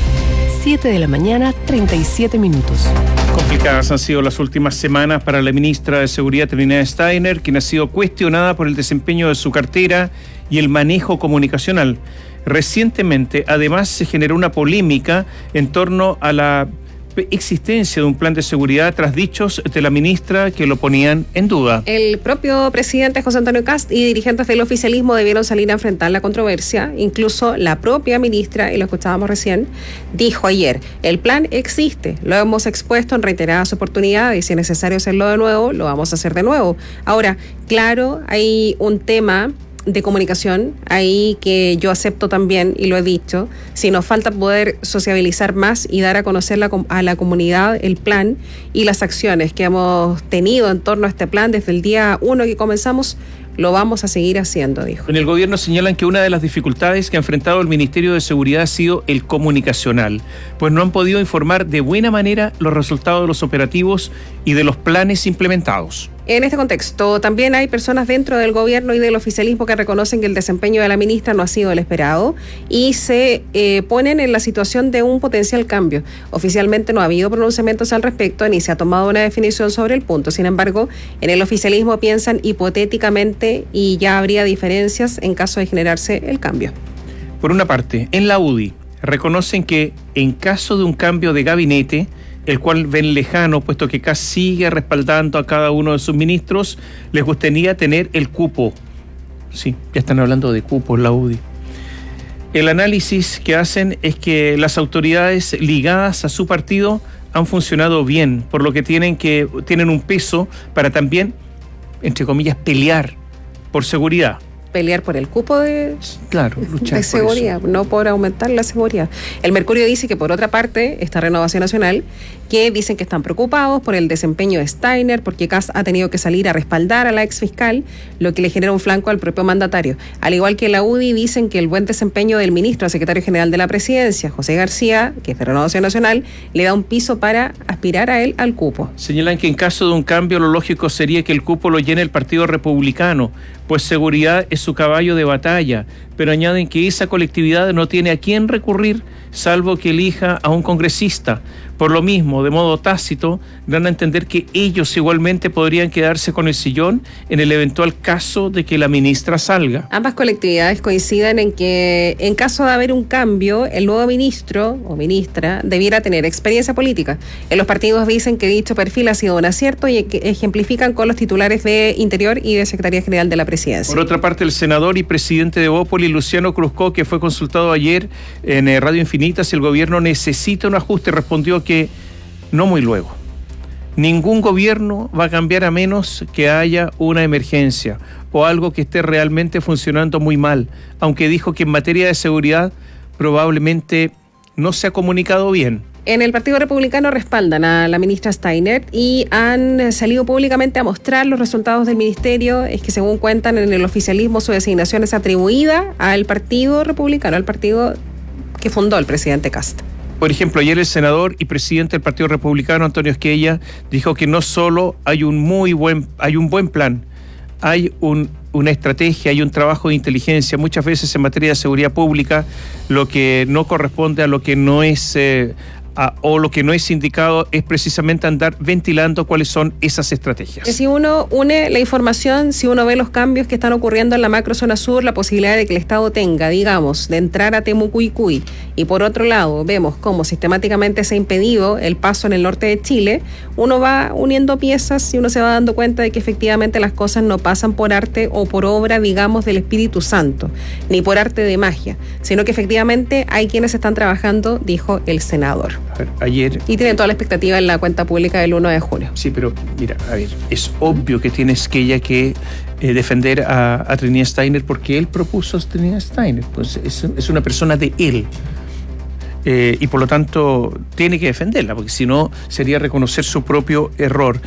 7 de la mañana, 37 minutos. Complicadas han sido las últimas semanas para la ministra de Seguridad Trinidad Steiner, quien ha sido cuestionada por el desempeño de su cartera y el manejo comunicacional. Recientemente, además, se generó una polémica en torno a la existencia de un plan de seguridad tras dichos de la ministra que lo ponían en duda. El propio presidente José Antonio Kast y dirigentes del oficialismo debieron salir a enfrentar la controversia. Incluso la propia ministra, y lo escuchábamos recién, dijo ayer: el plan existe, lo hemos expuesto en reiteradas oportunidades y si es necesario hacerlo de nuevo, lo vamos a hacer de nuevo. Ahora, claro, hay un tema de comunicación ahí que yo acepto también y lo he dicho. Si nos falta poder sociabilizar más y dar a conocer a la comunidad el plan y las acciones que hemos tenido en torno a este plan desde el día 1 que comenzamos, lo vamos a seguir haciendo, dijo. En el gobierno señalan que una de las dificultades que ha enfrentado el Ministerio de Seguridad ha sido el comunicacional, pues no han podido informar de buena manera los resultados de los operativos y de los planes implementados. En este contexto, también hay personas dentro del gobierno y del oficialismo que reconocen que el desempeño de la ministra no ha sido el esperado y se ponen en la situación de un potencial cambio. Oficialmente no ha habido pronunciamientos al respecto ni se ha tomado una definición sobre el punto. Sin embargo, en el oficialismo piensan hipotéticamente y ya habría diferencias en caso de generarse el cambio. Por una parte, en la UDI reconocen que en caso de un cambio de gabinete, el cual ven lejano, puesto que Kast sigue respaldando a cada uno de sus ministros, les gustaría tener el cupo. Sí, ya están hablando de cupo en la UDI. El análisis que hacen es que las autoridades ligadas a su partido han funcionado bien, por lo que tienen un peso para también, entre comillas, pelear por seguridad. pelear por el cupo de seguridad, no por aumentar la seguridad. El Mercurio dice que por otra parte está Renovación Nacional, que dicen que están preocupados por el desempeño de Steiner, porque Kast ha tenido que salir a respaldar a la exfiscal, lo que le genera un flanco al propio mandatario. Al igual que la UDI, dicen que el buen desempeño del ministro, secretario general de la Presidencia, José García, que es de Renovación Nacional, le da un piso para aspirar a él al cupo. Señalan que en caso de un cambio, lo lógico sería que el cupo lo llene el Partido Republicano, pues seguridad es su caballo de batalla, pero añaden que esa colectividad no tiene a quién recurrir, salvo que elija a un congresista. Por lo mismo, de modo tácito, dan a entender que ellos igualmente podrían quedarse con el sillón en el eventual caso de que la ministra salga. Ambas colectividades coinciden en que, en caso de haber un cambio, el nuevo ministro o ministra debiera tener experiencia política. En los partidos dicen que dicho perfil ha sido un acierto y ejemplifican con los titulares de Interior y de Secretaría General de la Presidencia. Por otra parte, el senador y presidente de Bópoli, Luciano Cruzco, que fue consultado ayer en Radio Infinita si el gobierno necesita un ajuste, respondió que no muy luego. Ningún gobierno va a cambiar a menos que haya una emergencia o algo que esté realmente funcionando muy mal, aunque dijo que en materia de seguridad probablemente no se ha comunicado bien. En el Partido Republicano respaldan a la ministra Steiner y han salido públicamente a mostrar los resultados del ministerio. Es que según cuentan en el oficialismo, su designación es atribuida al Partido Republicano, al partido que fundó el presidente Kast. Por ejemplo, ayer el senador y presidente del Partido Republicano, Antonio Esquella, dijo que no solo hay un buen plan, hay una estrategia, hay un trabajo de inteligencia. Muchas veces en materia de seguridad pública, lo que no corresponde a lo que no es o lo que no es indicado es precisamente andar ventilando cuáles son esas estrategias. Si uno une la información, si uno ve los cambios que están ocurriendo en la macrozona sur, la posibilidad de que el Estado tenga, digamos, de entrar a Temucuicui, y por otro lado vemos cómo sistemáticamente se ha impedido el paso en el norte de Chile, uno va uniendo piezas y uno se va dando cuenta de que efectivamente las cosas no pasan por arte o por obra, digamos, del Espíritu Santo, ni por arte de magia, sino que efectivamente hay quienes están trabajando, dijo el senador. Ayer. Y tienen toda la expectativa en la cuenta pública del 1 de junio. Sí, pero mira, a ver, es obvio que tienes que defender a Trinidad Steiner porque él propuso a Trinidad Steiner, pues es una persona de él. Y por lo tanto tiene que defenderla, porque si no sería reconocer su propio error.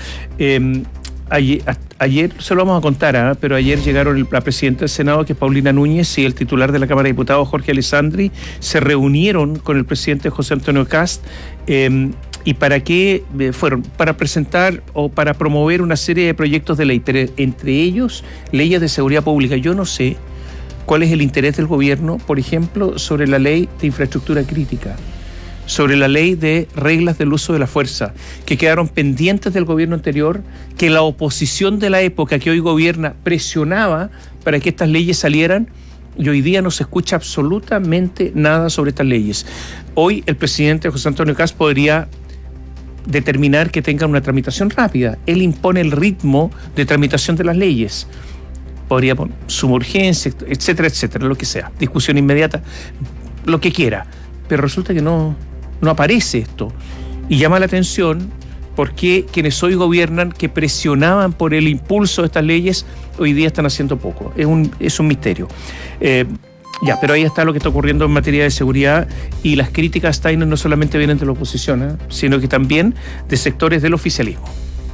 Ayer se lo vamos a contar, pero ayer llegaron la presidenta del Senado, que es Paulina Núñez, y el titular de la Cámara de Diputados, Jorge Alessandri, se reunieron con el presidente José Antonio Kast. ¿Y para qué fueron? Para presentar o para promover una serie de proyectos de ley, pero entre ellos leyes de seguridad pública. Yo no sé cuál es el interés del gobierno, por ejemplo, sobre la ley de infraestructura crítica, sobre la ley de reglas del uso de la fuerza, que quedaron pendientes del gobierno anterior, que la oposición de la época que hoy gobierna presionaba para que estas leyes salieran, y hoy día no se escucha absolutamente nada sobre estas leyes. Hoy el presidente José Antonio Kast podría determinar que tengan una tramitación rápida. Él impone el ritmo de tramitación de las leyes. Podría poner suma urgencia, etcétera, etcétera, lo que sea. Discusión inmediata, lo que quiera. Pero resulta que no aparece esto. Y llama la atención porque quienes hoy gobiernan, que presionaban por el impulso de estas leyes, hoy día están haciendo poco. Es un misterio. Pero ahí está lo que está ocurriendo en materia de seguridad, y las críticas a Steiner no solamente vienen de la oposición, sino que también de sectores del oficialismo.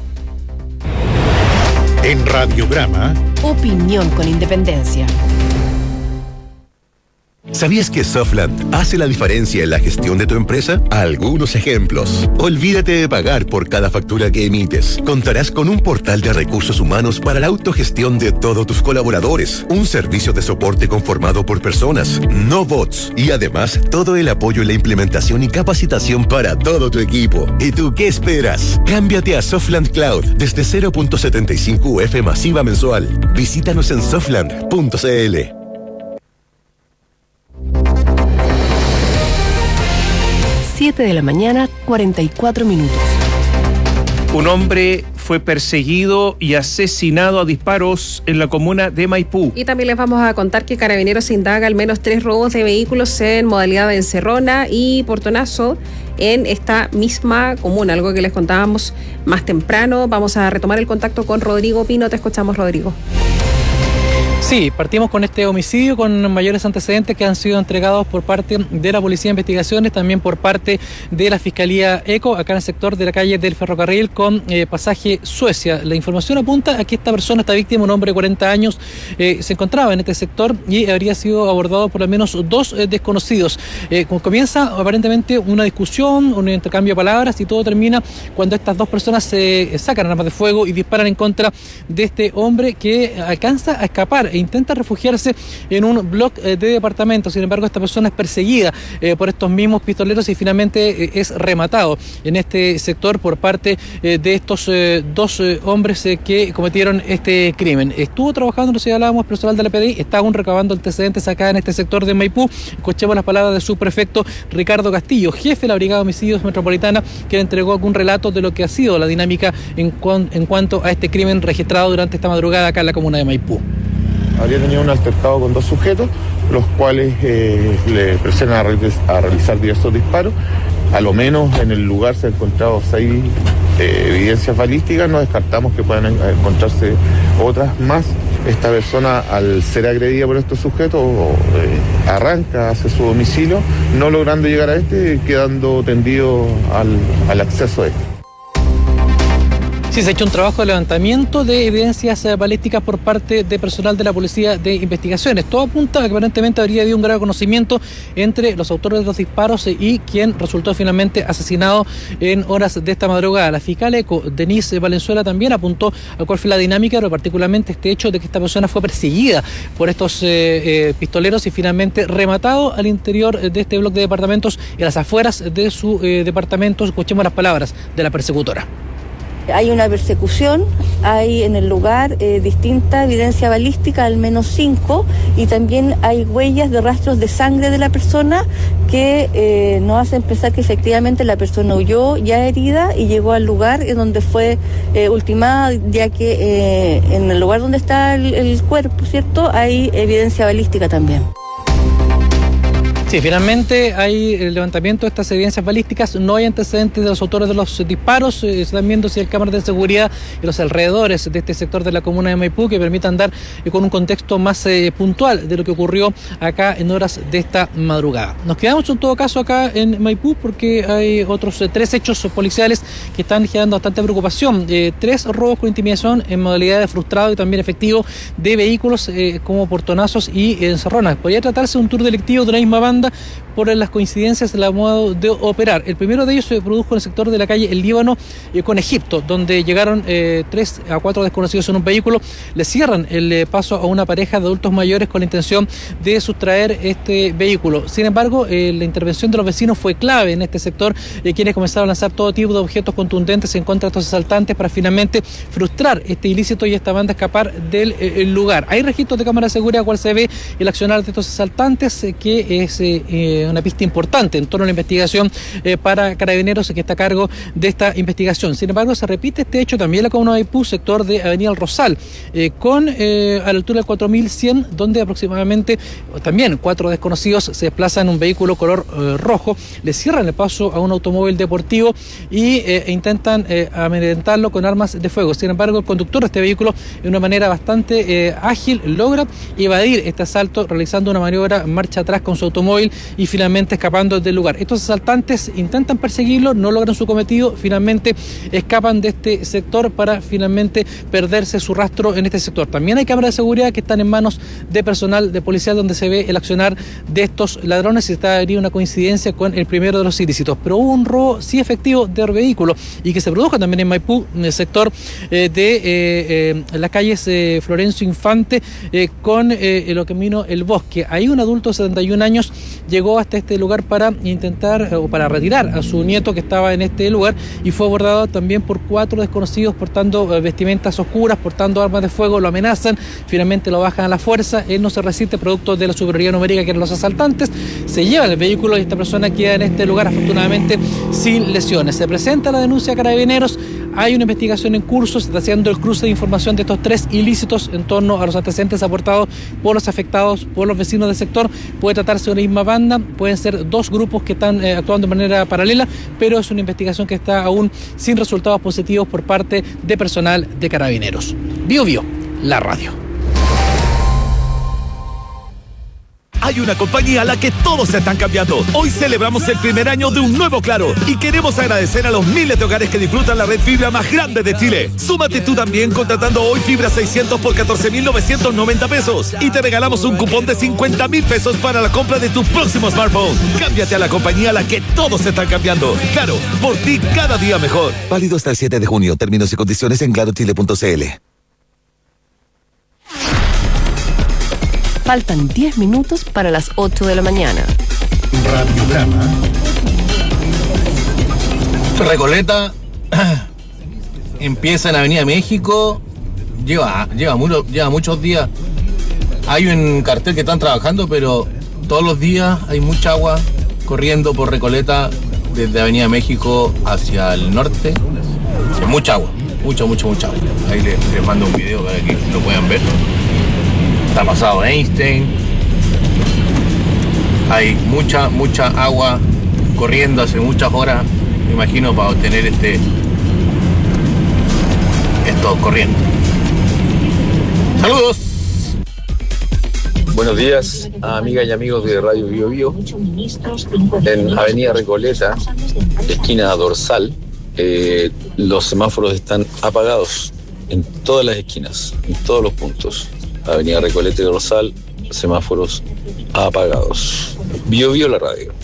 En Radiograma, opinión con independencia. ¿Sabías que Softland hace la diferencia en la gestión de tu empresa? Algunos ejemplos. Olvídate de pagar por cada factura que emites. Contarás con un portal de recursos humanos para la autogestión de todos tus colaboradores. Un servicio de soporte conformado por personas, no bots. Y además, todo el apoyo en la implementación y capacitación para todo tu equipo. ¿Y tú qué esperas? Cámbiate a Softland Cloud desde 0.75 UF masiva mensual. Visítanos en softland.cl. 7 de la mañana, 44 minutos. Un hombre fue perseguido y asesinado a disparos en la comuna de Maipú. Y también les vamos a contar que Carabineros indaga al menos 3 robos de vehículos en modalidad de encerrona y portonazo en esta misma comuna, algo que les contábamos más temprano. Vamos a retomar el contacto con Rodrigo Pino. Te escuchamos, Rodrigo. Sí, partimos con este homicidio con mayores antecedentes que han sido entregados por parte de la Policía de Investigaciones, también por parte de la Fiscalía ECO, acá en el sector de la calle del Ferrocarril con pasaje Suecia. La información apunta a que esta persona, esta víctima, un hombre de 40 años, se encontraba en este sector y habría sido abordado por al menos dos desconocidos. Comienza aparentemente una discusión, un intercambio de palabras y todo termina cuando estas dos personas se sacan armas de fuego y disparan en contra de este hombre que alcanza a escapar e intenta refugiarse en un bloque de departamentos. Sin embargo, esta persona es perseguida por estos mismos pistoleros y finalmente es rematado en este sector por parte de estos dos hombres que cometieron este crimen. Estuvo trabajando, lo señalábamos, personal de la PDI, está aún recabando antecedentes acá en este sector de Maipú. Escuchemos las palabras de su prefecto Ricardo Castillo, jefe de la Brigada de Homicidios Metropolitana, que entregó algún relato de lo que ha sido la dinámica en cuanto a este crimen registrado durante esta madrugada acá en la comuna de Maipú. Habría tenido un altercado con dos sujetos, los cuales le presionan a realizar diversos disparos. A lo menos en el lugar se han encontrado 6 evidencias balísticas, no descartamos que puedan encontrarse otras más. Esta persona, al ser agredida por estos sujetos, arranca hacia su domicilio, no logrando llegar a quedando tendido al acceso a este. Sí, se ha hecho un trabajo de levantamiento de evidencias balísticas por parte de personal de la Policía de Investigaciones. Todo apunta a que aparentemente habría habido un grave conocimiento entre los autores de los disparos y quien resultó finalmente asesinado en horas de esta madrugada. La fiscal ECO, Denise Valenzuela, también apuntó a cuál fue la dinámica, pero particularmente este hecho de que esta persona fue perseguida por estos pistoleros y finalmente rematado al interior de este bloque de departamentos y a las afueras de su departamento. Escuchemos las palabras de la persecutora. Hay una persecución, hay en el lugar distinta evidencia balística, al menos 5, y también hay huellas de rastros de sangre de la persona que nos hacen pensar que efectivamente la persona huyó ya herida y llegó al lugar en donde fue ultimada, ya que en el lugar donde está el cuerpo, ¿cierto?, hay evidencia balística también. Sí, finalmente hay el levantamiento de estas evidencias balísticas, no hay antecedentes de los autores de los disparos, se están viendo si hay cámaras de seguridad en los alrededores de este sector de la comuna de Maipú que permitan dar con un contexto más puntual de lo que ocurrió acá en horas de esta madrugada. Nos quedamos en todo caso acá en Maipú porque hay otros 3 hechos policiales que están generando bastante preocupación. 3 robos con intimidación en modalidad de frustrado y también efectivo de vehículos como portonazos y encerronas. Podría tratarse de un tour delictivo de una misma banda por las coincidencias de la modo de operar. El primero de ellos se produjo en el sector de la calle El Líbano con Egipto, donde llegaron 3 a 4 desconocidos en un vehículo, le cierran el paso a una pareja de adultos mayores con la intención de sustraer este vehículo. Sin embargo, la intervención de los vecinos fue clave en este sector, quienes comenzaron a lanzar todo tipo de objetos contundentes en contra de estos asaltantes para finalmente frustrar este ilícito y esta banda escapar del lugar. Hay registros de cámara de seguridad, cual se ve el accionar de estos asaltantes, que es una pista importante en torno a la investigación para Carabineros, que está a cargo de esta investigación. Sin embargo, se repite este hecho también en la comuna de Maipú, sector de Avenida El Rosal, a la altura del 4100, donde aproximadamente también 4 desconocidos se desplazan en un vehículo color rojo, le cierran el paso a un automóvil deportivo y intentan amedrentarlo con armas de fuego. Sin embargo, el conductor de este vehículo, de una manera bastante ágil, logra evadir este asalto realizando una maniobra marcha atrás con su automóvil y finalmente escapando del lugar. Estos asaltantes intentan perseguirlo, no logran su cometido, finalmente escapan de este sector para finalmente perderse su rastro en este sector. También hay cámaras de seguridad que están en manos de personal de policía donde se ve el accionar de estos ladrones y está ahí una coincidencia con el primero de los ilícitos. Pero hubo un robo sí efectivo de vehículo y que se produjo también en Maipú, en el sector de las calles Florencio Infante con el camino El Bosque. Ahí un adulto de 71 años llegó hasta este lugar para intentar o para retirar a su nieto que estaba en este lugar y fue abordado también por 4 desconocidos portando vestimentas oscuras, portando armas de fuego, lo amenazan, finalmente lo bajan a la fuerza, él no se resiste producto de la superioridad numérica que eran los asaltantes, se llevan el vehículo y esta persona queda en este lugar afortunadamente sin lesiones. Se presenta la denuncia a Carabineros, hay una investigación en curso, se está haciendo el cruce de información de estos 3 ilícitos en torno a los antecedentes aportados por los afectados, por los vecinos del sector. Puede tratarse de una misma banda, pueden ser 2 grupos que están actuando de manera paralela, pero es una investigación que está aún sin resultados positivos por parte de personal de Carabineros. Bio, la radio. Hay una compañía a la que todos se están cambiando. Hoy celebramos el primer año de un nuevo Claro y queremos agradecer a los miles de hogares que disfrutan la red fibra más grande de Chile. Súmate tú también contratando hoy fibra 600 por 14.990 pesos y te regalamos un cupón de 50.000 pesos para la compra de tu próximo smartphone. Cámbiate a la compañía a la que todos se están cambiando. Claro, por ti cada día mejor. Válido hasta el 7 de junio. Términos y condiciones en clarochile.cl. Faltan 10 minutos para las 8 de la mañana. Radiodrama. Recoleta empieza en Avenida México, lleva muchos días. Hay un cartel que están trabajando, pero todos los días hay mucha agua corriendo por Recoleta desde Avenida México hacia el norte. Hay mucha agua, mucha agua. Ahí les mando un video para que lo puedan ver. Está pasado Einstein. Hay mucha agua corriendo hace muchas horas, me imagino, para obtener esto corriendo. ¡Saludos! Buenos días, amigas y amigos de Radio Bio Bio. En Avenida Recoleta, esquina Dorsal, los semáforos están apagados en todas las esquinas, en todos los puntos. Avenida Recoleta y Dorsal, semáforos apagados. Bio Bio la radio.